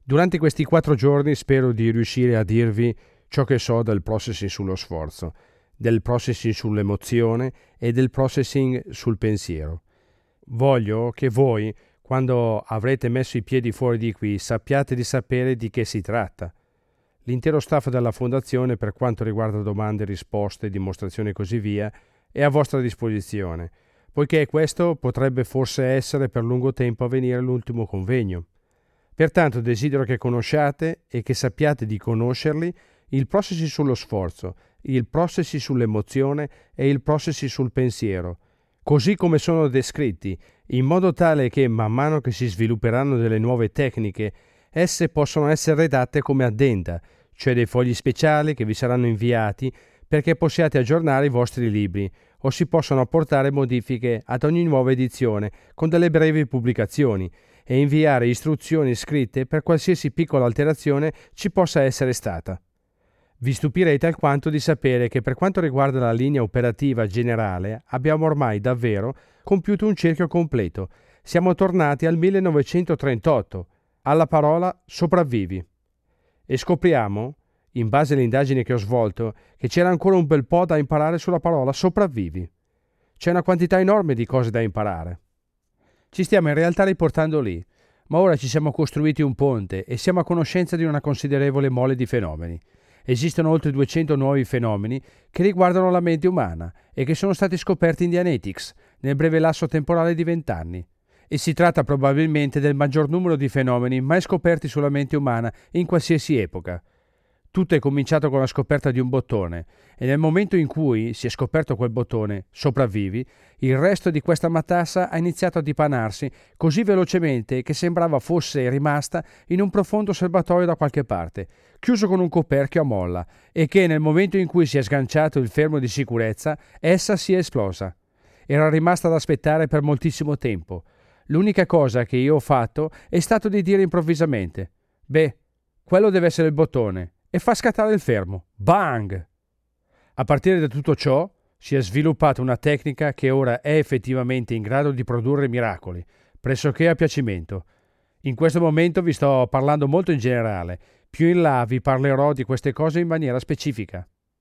Durante questi 4 giorni spero di riuscire a dirvi ciò che so del processing sullo sforzo, del processing sull'emozione e del processing sul pensiero. Voglio che voi, quando avrete messo i piedi fuori di qui, sappiate di sapere di che si tratta. L'intero staff della Fondazione, per quanto riguarda domande, risposte, dimostrazioni e così via, è a vostra disposizione, poiché questo potrebbe forse essere per lungo tempo a venire l'ultimo convegno. Pertanto desidero che conosciate e che sappiate di conoscerli il processing sullo sforzo, il processing sull'emozione e il processing sul pensiero, così come sono descritti, in modo tale che man mano che si svilupperanno delle nuove tecniche, esse possono essere redatte come addenda, cioè dei fogli speciali che vi saranno inviati perché possiate aggiornare i vostri libri o si possono apportare modifiche ad ogni nuova edizione con delle brevi pubblicazioni e inviare istruzioni scritte per qualsiasi piccola alterazione ci possa essere stata. Vi stupirete alquanto di sapere che per quanto riguarda la linea operativa generale abbiamo ormai davvero compiuto un cerchio completo. Siamo tornati al 1938, alla parola sopravvivi. E scopriamo, in base alle indagini che ho svolto, che c'era ancora un bel po' da imparare sulla parola sopravvivi. C'è una quantità enorme di cose da imparare. Ci stiamo in realtà riportando lì, ma ora ci siamo costruiti un ponte e siamo a conoscenza di una considerevole mole di fenomeni. Esistono oltre 200 nuovi fenomeni che riguardano la mente umana e che sono stati scoperti in Dianetics nel breve lasso temporale di 20 anni. E si tratta probabilmente del maggior numero di fenomeni mai scoperti sulla mente umana in qualsiasi epoca. Tutto è cominciato con la scoperta di un bottone e nel momento in cui si è scoperto quel bottone, sopravvivi, il resto di questa matassa ha iniziato a dipanarsi così velocemente che sembrava fosse rimasta in un profondo serbatoio da qualche parte, chiuso con un coperchio a molla, e che nel momento in cui si è sganciato il fermo di sicurezza, essa si è esplosa. Era rimasta ad aspettare per moltissimo tempo. L'unica cosa che io ho fatto è stato di dire improvvisamente: beh, quello deve essere il bottone, e fa scattare il fermo. Bang! A partire da tutto ciò si è sviluppata una tecnica che ora è effettivamente in grado di produrre miracoli, pressoché a piacimento. In questo momento vi sto parlando molto in generale, più in là vi parlerò di queste cose in maniera specifica.